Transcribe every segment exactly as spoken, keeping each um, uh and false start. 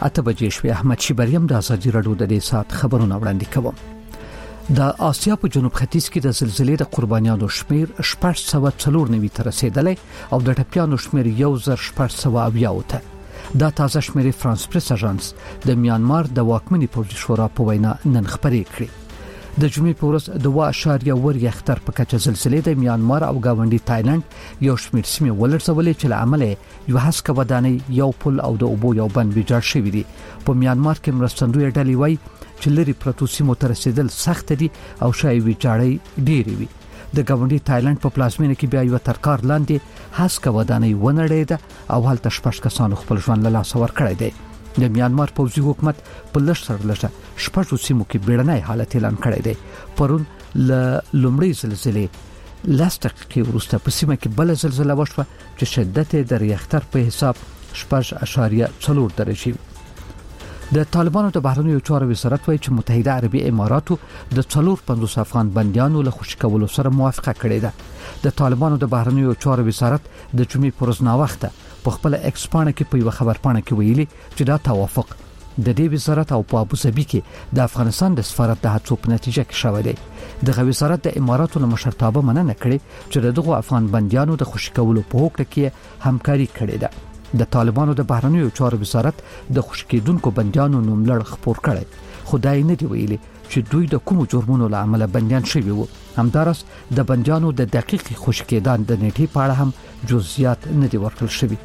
اته بجې شوې. احمد شیبریم د ازادي راډیو د دې سات خبرونه وړاندې کوم. د آسیا په جنوب ختیځ کې د زلزلې د قربانیانو شمیر شپږ سوه څلور نوي ته رسیدلی او د ټپیانو شمیر یو زر شپږ سوه اویا وته. دا تازه شمیر فرانس پریس اژانس د میانمار د واکمنې پوځي شورا په وینا نن خبرې کړې. د جمعې په ورځ د دوه اشاریه اووه ریختر په کچه زلزلې د میانمار او گاونډي تایلند یو شمیر سیمې ولړزولې چې له امله یو هسکه ودانۍ یو پل او د اوبو یو بند ویجاړ شوی دی. په میانمار کې مرستندوی ډلې وایي چې لري پروتو سیمو ته رسیدل سخت دي او شایي ویجاړۍ ډېرې وي. د گاونډي تایلند په پلازمینه کې بیا یو ترکار لاندې هسکه ودانۍ ونړېده او هلته شپږ کسانو خپل ژوند له لاسه ورکړی دی. د میانمار پوځي حکومت په لږ سره لږه شپږو سیمو کې بیړنی حالت اعلان کړی دی. پرون له لومړۍ زلزلې لس دقیقې وروسته په سیمه کې بله زلزله وشوه چې شدت یې د ریختر په حساب شپږ اشاریه څلور درجې وي. د طالبانو د بهرنیو چارو وزارت وایي چې متحده عربي اماراتو د څلور پنځوس افغان بندیانو له خوشي کولو سره موافقه کړې ده. د طالبانو د بهرنیو چارو وزارت د جمعې پر ورځ ناوخته په خپل ایکس پاڼه کې په یو خبر پاڼه کې ویلي چې دا توافق د دې وزارت او په ابوظبي کې د افغانستان د سفارت د هڅو په نتیجه کې شوی دی. د وزارت د اماراتو له مشرتابه مننه کړې چې دغه افغان بندیانو د خوشي کولو په هوکړه کې همکاري کړې ده. د طالبانو د بهرنیو چارو وزارت د خوشي کېدونکو بندیانو نوم لړ خبر کړي. خدای نه دی ویلي چې دوی د کوم جرمونو له امله بندیان شوي وو. همدارس د بندیانو د دقیق خوشي کېدان د نیټې په اړه هم جزئیات نه دی ورکړل شوی.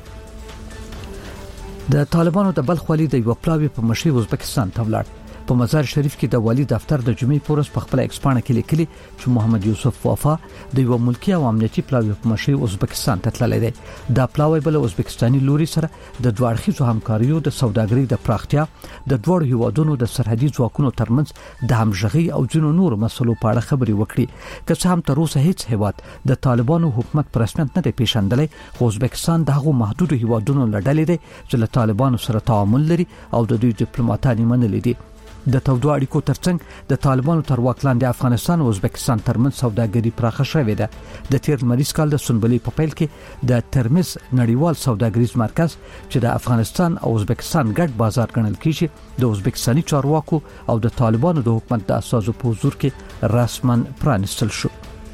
د طالبانو د بلخ والي د یو پلاوی په مشرۍ ازبکستان ته ولاړ. په مزار شریف کې د والی دفتر د جمعې په ورځ په خپل ایکس پاڼه کې لیکلي چې محمد یوسف وفا د یو ملکی او امنیتي پلاوی په مشرۍ ازبکستان ته تللی دی. دا پلاوی بل ازبکستاني لوري سره د دوه اړخیزو همکاریو د سوداګرۍ د پراختیا د دوه هیوادونو د سرحدي ځواکونو ترمنځ د همغږي او جنو نور مسلو په اړه خبرې وکړي. که څه هم تر اوسه هیڅ هیواد د طالبانو حکومت پر رسمیت نه دی پیژندلی، خو ازبکستان دغه محدود هیوادونو لړلې دی چې له طالبانو سره تعامل لري او د دوی ډیپلوماټان منلي دي. د تودو اړیکو ترڅنګ د طالبانو تر واک لاندې افغانستان او ازبکستان ترمنځ سوداګري پراخه شوې ده. د تیر لمریز کال د سنبلې په پیل کې د ترمز نړیوال سوداګریز مرکز چې د افغانستان او ازبکستان ګډ بازار ګڼل کیږي د ازبکستاني چارواکو او د طالبانو د حکومت د اساسو په حضور کې رسما پرانستل شو.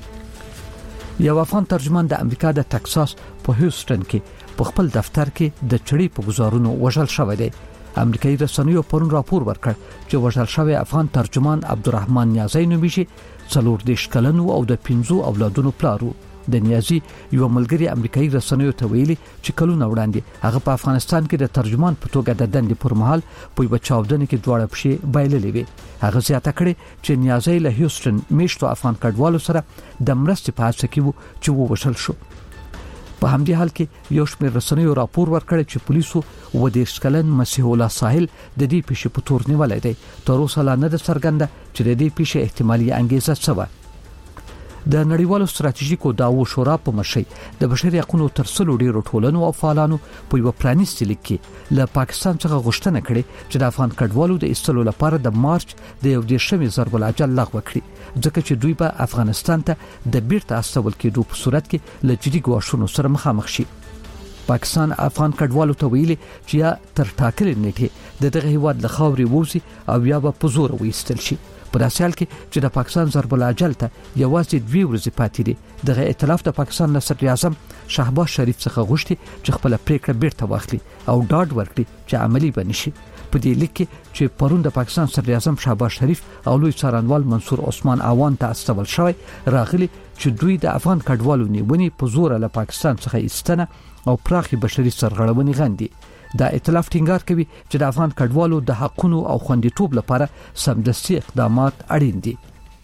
یو افغان ترجمان د امریکا د ټکساس په هیوستن کې په خپل دفتر کې د چړې په گزارونو وژل شوی دی. امریکایي رسنیو پرون راپور ورکړ چې وژل شوی افغان ترجمان عبدالرحمن نیازی نومیږي. څلور دېرش کلنو او د پنځو اولادونو پلارو. د نیازی یو ملګری امریکایي رسنیو ته ویلي چې کلونه وړاندې هغه په افغانستان کې د ترجمان په توګه د دندې پر مهال په یو چاودنه کې دواړه پښې بایللې وي. هغه زیاته کړې چې نیازی له هیوستن میشتو افغان کډوالو سره د مرستې په هڅه کې وو چې ووژل شو. په همدې حال کې یو شمېر رسنیو راپور ورکړی چې پولیسو اووه دېرش کلن مسیح الله ساحل د دې پیښې په تور نیولی دی. تر اوسه لا نه ده څرګنده چې د دې پیښې احتمالي انګیزه څه وه. د نړیوالو ستراتیژیکو دعوو شورا په مشرۍ د بشري حقوقو تر څلو ډیرو ټولنو او فعالانو په یو پرانیستي لیک کې له پاکستان څخه غوښتنه کړې چې د افغان کډوالو د ایستلو لپاره د مارچ د یو دېرشمې ضرب الاجل لغوه کړي، ځکه چې دوی به افغانستان ته د بیرته استول کېدو په صورت کې له جدي ګواښونو سره مخامخ شي. پاکستان افغان کډوالو ته ویلي چې یا تر ټاکلې نیټې د دغه هیواد له خاورې ووځي او یا به په زور وایستل شي. په داسې حال کې چې د پاکستان ضرب الاجل ته یوازې دوه ورځې پاتې دي، دغه ائتلاف د پاکستان له صدر اعظم شهباز شریف څخه غوښتي چې خپل پریکړه بیرته واخلي او ډاډ ورکړي چې عملی بنشي. په دې لیک کې چې پرون د پاکستان صدر اعظم شهباز شریف او لوی څارنوال منصور عثمان اعوان ته استول شوی راغلي چې دوی د افغان کډوالو نیونې په زور له پاکستان څخه ایستنه او پراخي بشري سرغړونې غندي. دا ائتلاف ټینګار کوي چې د افغان کډوالو د حقونو او خوندیتوب لپاره سمدستي اقدامات اړین دي.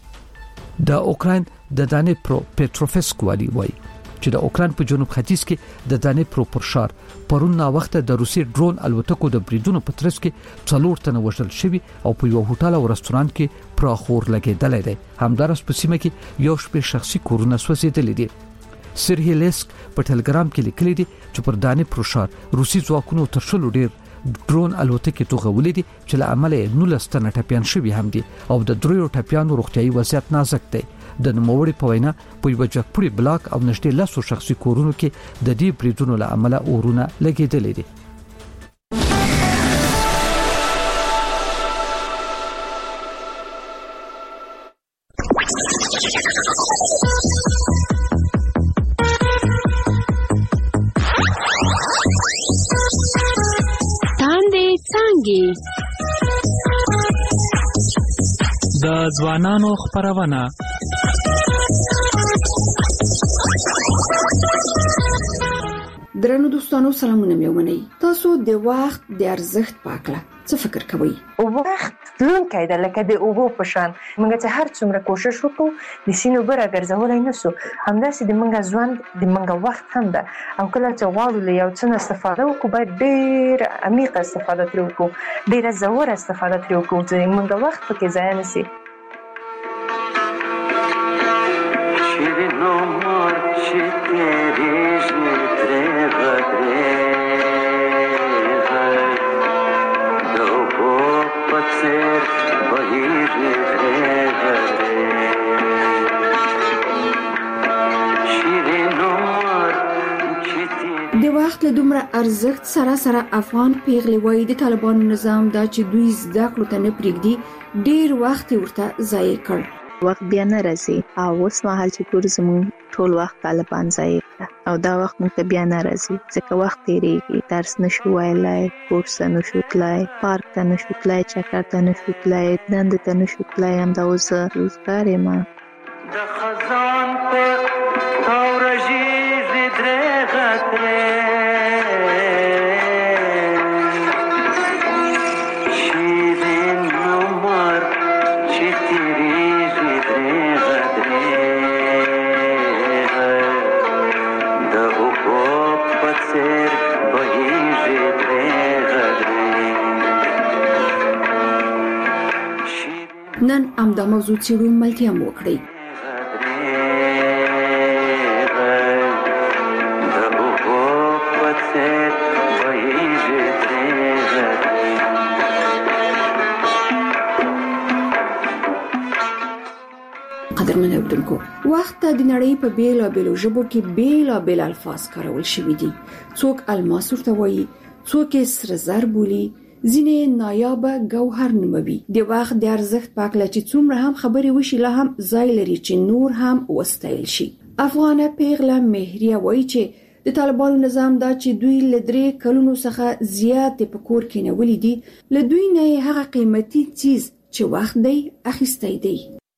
د اوکراین د دانې پرو پټروفسک والی وایي چې د اوکراین په جنوب ختیځ کې د دانې پرو پر شار پرون نا وخت د روسي ډرون الوتکو د بریدونو په ترڅ کې څلور تنه وژل شوي او په یو هوټل او رستورانت کې پراخور لګیدلې ده. همدارس په سیمه کې یو شپږ شخصي کورونه سوځېدلې دي. سرهی لیسک په ټلګرام کې لیکلي دي چې پر دانې پروشار روسي ځواکونو تر شلو ډیر ډرون الوتکې توغولې دي چې له امله نولس تنه ټپیان شوي هم دي او د دریو ټپیانو روغتیايي وضعیت نازک دی. د نوموړي په وینا په یو جګپوړي بلاک او نږدې لسو شخصي کورونو کې د دې بریدونو له امله اورونه لګېدلې دي. تاندې څانګې د ځوانانو خپرونه. درنو دوستانو سلامونه مې ومنئ. تاسو د وخت د ارزښت په اړه څه فکر کوئ؟ وخت تلونکی دی لکه د اوبو په شان. موږ چې هر څومره کوشش وکړو د سیند اوبه راګرځولی نه سو، همداسې د موږ ژوند د موږ وخت هم ده. او کله چې غواړو له یو څه نه استفاده وکړو باید ډېره عمیقه استفاده ترې وکړو، ډېره ژوره استفاده ترې وکړو چې موږ وخت پکې ضایع نه سي. د وخت له دومره ارزښت سره سره افغان پیغلې وایي د طالبانو نظام دا چې دوی زده کړو ته نه پرېږدي ډېر وخت یې ورته ضایع کړ. وخت بیا نه راځي او اوس مهال چې ګور زموږ ټول وخت طالبان ضایع کړه او دا وخت موږ ته بیا نه راځي ځکه وخت تېرېږي، درس نشو ویلی، کورس ته نشو تللی، پارک ته نشو تللی، چکر ته نشو تللی، دندې ته نشو تللی. همدا اوس زه روزګار یم. د خزان په تاورژیزې درېغه ترې شیرین عمر چې تېرېږي درېغه درېغه د اوبو په څېر بهېږي درېغه درېغه. نن همدا موضوع څېړو، ملتیا مو وکړئ. قدرمن اوریدونکو، وخت د نړۍ په بیلابېلو ژبو کې بیلابېل الفاظ کارول شوي دي. څوک الماس ورته وایي، څوک یې سره زر بولي، ځینې نایابه ګوهر نوموي. د وخت د ارزښت په اړه چې څومره هم خبرې وشي لا هم ځای لري چې نور هم وستایل شي. افغانه پیغله مهریه وایي چې د طالبانو نظام دا چې دوی له درې کلونو څخه زیات په کور کې نیولي دي، له دوی نه هغه قیمتي چیز چې وخت دی اخیستی دی.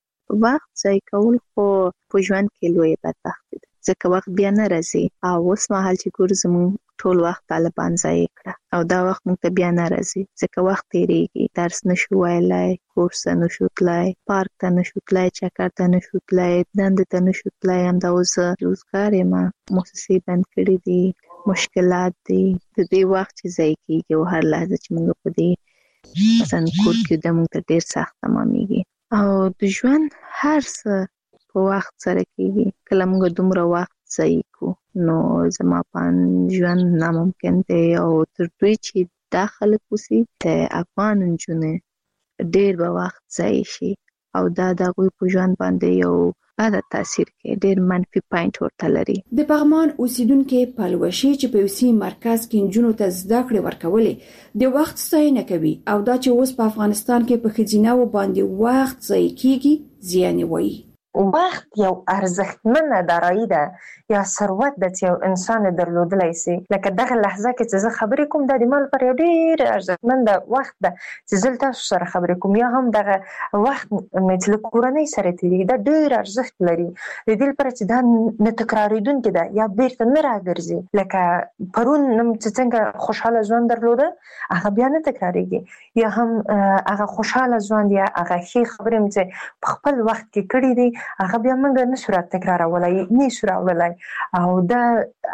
وخت ضایع کول خو په ژوند کې لویه بدبختي ده ځکه وخت بیا نه راځي او اوس مهال چې ګور زموږ ټول وخت طالبان ضایع کړه او دا وخت موږ ته بیا نه راځي ځکه وخت تېرېږي، درس نشو ویلی، کورس ته نشو تللی، پارک ته نشو تللی، چکر ته نشو تللی، دندې ته نشو تللی. همدا اوس زه روزګار یم، موسسې بند کړي دي، مشکلات دي، د دې وخت چې ضایع کېږي او هر لحظه چې موږ په دې مثلا کور کې د موږ ته ډېر سخت تمامېږي او د ژوند هر څه په وخت سره کېږي. کله موږ دومره وخت ضایع کړو نو زما په ژوند ناممکن دی او تر دوی چې دا خلک اوسي د افغان نجونې ډېر به وخت ضایع شي او دا د هغوی په ژوند باندې یو بده تاثیر کوي، ډېر منفي پاینټ ورته لري. د پغمان اوسیدونکو پلوشي چې په یوسي مرکز کې نجونو ته زده کړې ورکولې د وخت ستاینه کوي او دا چې اوس په افغانستان کې په ښځینه و باندې وخت ضایع کیږي زیان وایي. وخت یو ارزښتمنه دارایی ده یا ثروت ده چې یو انسان درلودلی سي. لکه دغه لحظه کې چې زه خبرې کوم دا د ما لپاره یو ډېر ارزښتمنده وخت ده چې زه تاسو سره خبرې کوم، یا هم دغه وخت مې چې له کورنۍ سره تېرېږي دا ډېر ارزښت لري د دې لپاره چې دا نه تکرارېدونکې ده یا بیرته نه راګرځي. لکه پرون چې څنګه خوشحاله ژوند درلوده هغه بیا نه تکرارېږي، یا هم هغه خوشحاله ژوند یا هغه ښې خبرې مې چې په خپل وخت کې کړي دي هغه بیا موږ نشو را تکرارولای، نشو راوړلی. او دا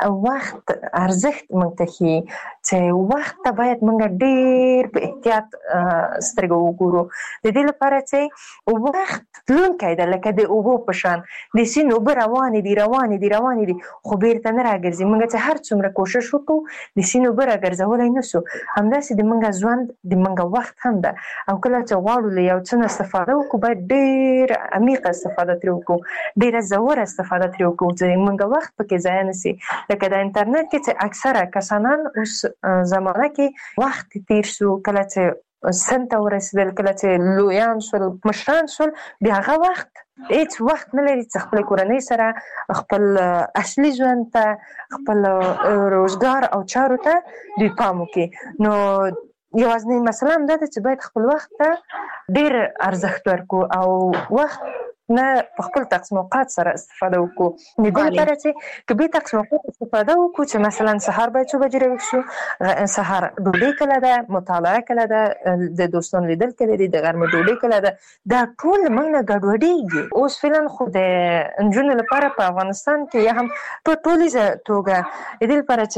وخت ارزښت موږ ته ښیي چې وخت ته باید موږ ډېر په احتیاط سترګې وګورو د دې لپاره چې وخت تلونکی دی لکه د اوبو په شان. د سیند اوبه روانې دي روانې دي روانې دي خو بیرته نه راګرځي. موږ چې هر څومره کوشش وکړو د سیند اوبه راګرځولی نه سو، همداسې د موږ ژوند د موږ وخت هم ده. او کله چې غواړو له یو څه نه استفاده وکړو باید ډېر عمیقه استفاده ترې وکړو، ډېره ژوره استفاده ترې وکړو چې موږ وخت پکې ضایع نه سي. لکه د انټرنیټ کې چې اکثره کسانان اوس زمانه کې وخت تېر شو، کله چې سن ته ورسېدل، کله چې لویان شول، مشران شول، بیا هغه وخت هیڅ وخت نه لري چې خپل کورنۍ سره خپل اصلي ژوند ته، خپل روزګار او چارو ته دوی پام وکړي. نو یوازینی مسله هم دا ده چې باید خپل وخت ته ډېر ارزښت ورکړو او وخت نه په خپل تقسیم اوقات سره استفاده وکړو. د دې لپاره چې که به تقسیم اوقات استفاده وکړو چې مثلا سهار باید څو بجې راویښ شو، سهار ډوډۍ کله ده، مطالعه کله ده، د دوستانو لیدل کله دي، د غرمې ډوډۍ کله ده، دا ټول موږ نه ګډوډېږي. اوس فعلا خو د نجونو لپاره په افغانستان کې یا هم په ټولیزه توګه د دې لپاره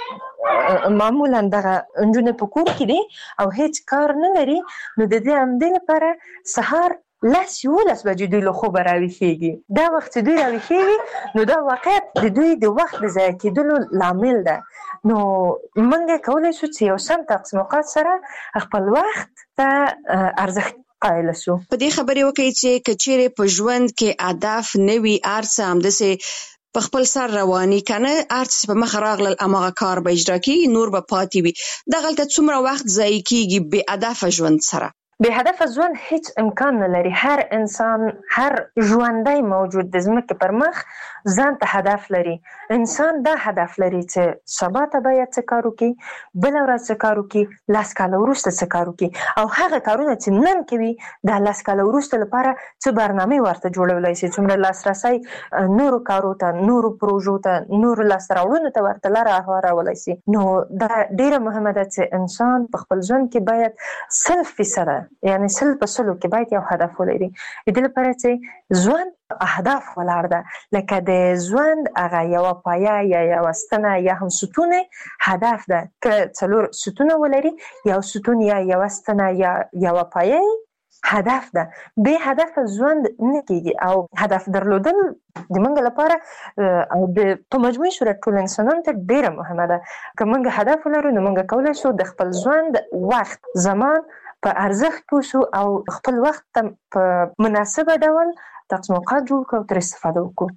چې معمولا دغه نجونې په کور کې دي او هیڅ کار نه لري، نو د دې همدې لپاره سهار لس یولس بجې دوی له خوبه راویښېږي. دا وخت چې دوی راویښېږي نو دا واقعیت د دوی د وخت د ضایع کېدلو لامل ده. نو موږ کولی شو چې یو سم تقسیم اوقات سره خپل وخت ته ارزښت قایل شو. په دې خبرې وکړئ چې که چیرې په ژوند کې هدف نه وي، هر څه همداسې په خپل سر رواني کنه، هر څه په مخه راغلل هماغه کار به اجرا کېږي، نور به پاتې وي. دغلته څومره وخت ضایع کېږي بې هدفه ژوند سره؟ بې هدفه ژوند هیڅ امکان نه لري. هر انسان، هر ژوندی موجود د ځمکې پر مخ ځان ته هدف لري. انسان دا هدف لري چې سبا ته باید څه کار وکړي، بله ورځ څه کار وکړي، لس کاله وروسته څه کار وکړي، او هغه کارونه چې نن کوي د لس کاله وروسته لپاره څه برنامې ورته جوړولی شي، څومره لاسرسی نورو کارو ته، نورو پروژو ته، نورو لاسته راوړنو ته ورته لاره هوارولی شي. نو دا ډېره مهمه ده چې انسان په خپل ژوند کې باید سل فیصده یعنی سل په سلو کې باید یو هدف ولري. د دې لپاره چې ژوند اهداف ولاړ ده، لکه د ژوند هغه یوه پایه یا یوه ستنه یا هم ستون هدف ده. که څلور ستونه ولري، یو ستون یا یوه ستنه یا یوه پایه هدف ده. بې هدف ژوند نه کېږي. او هدف درلودل د موږ لپاره او د په مجموعي صورت ټول انسانانو ته ډېره مهمه ده. که موږ هدف ولرو نو موږ کولی شو د خپل ژوند وخت، زمان په ارزښت پوه شو او خپل وخت ته په مناسبه ډول تقسیم اوقات جوړ کړو او ترې استفاده وکړو.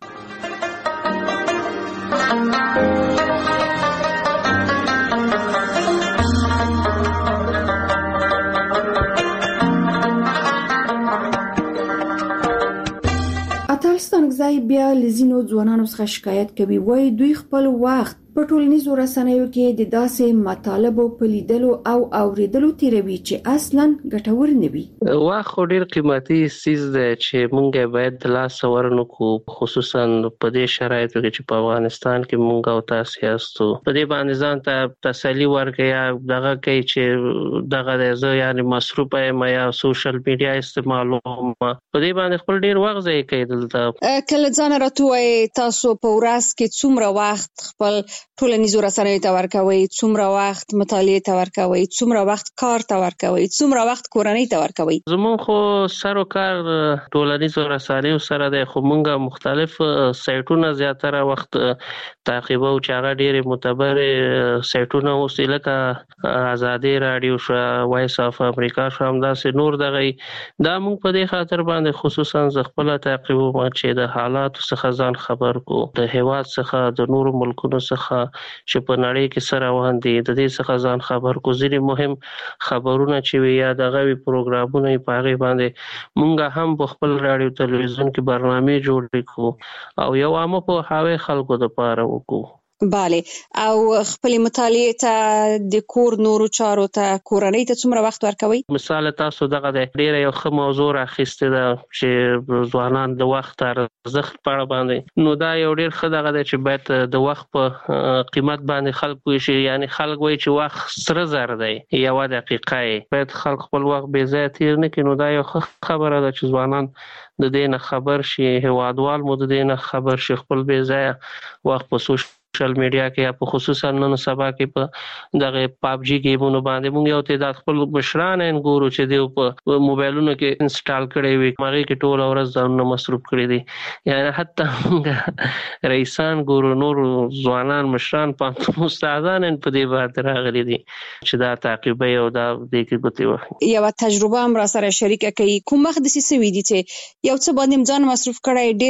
اتل ستانکزی بیا له ځینو ځوانانو څخه شکایت کوي، وایي دوی خپل وخت په ټولنیزو رسنیو کې د داسې مطالبو په لیدلو او اوریدلو تیروي چې اصلا ګټور نه وي. وخت خو ډېر قیمتي څیز دی چې موږ باید د لاسه ورنکړو، خصوصا په دې شرایطو کې چې په افغانستان کې موږ او تاسو یاستو. په دې باندې ځان ته تسلي ورکړئ یا دغه کوي چې دغه دی زه یعنې مصروفه یم یا سوشل میډیا استعمالوم، په دې باندې خپل ډېر وخت ضایع کوي. دلته کله ځان راته ووایئ تاسو په ورځ کې څومره وخت خپل ټولنیزو رسنیو ته ورکوئ، څومره وخت مطالعې ته ورکوئ، څومره وخت کار ته ورکوئ، څومره وخت کورنۍ ته ورکوئ؟ زموږ خو سر و کار ټولنیزو رسنیو سره دی، خو موږ مختلف سایټونه زیاتره وخت تعقیبو چې هغه ډېرې معتبرې سایټونه اوس لکه ازادي راډیو شو، وایس اف امریکا شو، همداسې نور دغه دا موږ په دې خاطر باندې خصوصا زه خپله تعقیبوم چې د حالاتو څخه ځان خبر کو، د هیواد څخه، د نورو ملکونو څخه چې په نړۍ کې څه روان دي د دې څخه ځان خبر کو. ځینې مهم خبرونه چې وي یا دغه وي پروګرامونه یې په هغې باندې موږ هم په خپل راډیو تلویزیون کې برنامې جوړې کړو او یو عامه پوهاوی خلکو دپاره وکړو. بله، او خپل مطالعې ته، د کور نورو چارو ته، کورنۍ ته څومره وخت ورکوئ؟ مثال تاسو دغه دی ډېره یو ښه موضوع راخیستې ده چې ځوانان د وخت ارزښت په اړه باندې، نو دا یو ډېر ښه دغه دی چې باید د وخت په قیمت باندې خلک پوه شي. یعنې خلک وایي چې وخت سره زر دی، یوه دقیقه یې باید خلک خپل وخت بې ځایه تېر نه کړي. نو دا یو ښه خبره ده چې ځوانان د دې نه خبر شي، هیوادوال مو د دې نه خبر شي، خپل بې ځایه وخت په سوشل سوشل میډیا کې یا په خصوصا نن سبا کې په دغه پابجي گیمونو باندې موږ یو تعداد خپل مشران ان ګورو چې دی په موبایلونو کې انسټال کړي وي، هغه کې ټول ورځ ځانونه مصروف کړي دي. یعنی حتی موږ رئیسان ګورو، نور ځوانان مشران په استادان په دې باندې راغلي دي چې دا تعقیبوي او دا دې کې ګوتې وهي. یوه تجربه هم را سره شریکه کوي، کوم وخت داسې سوي دي چې یو څه باندې ځان مصروف کړی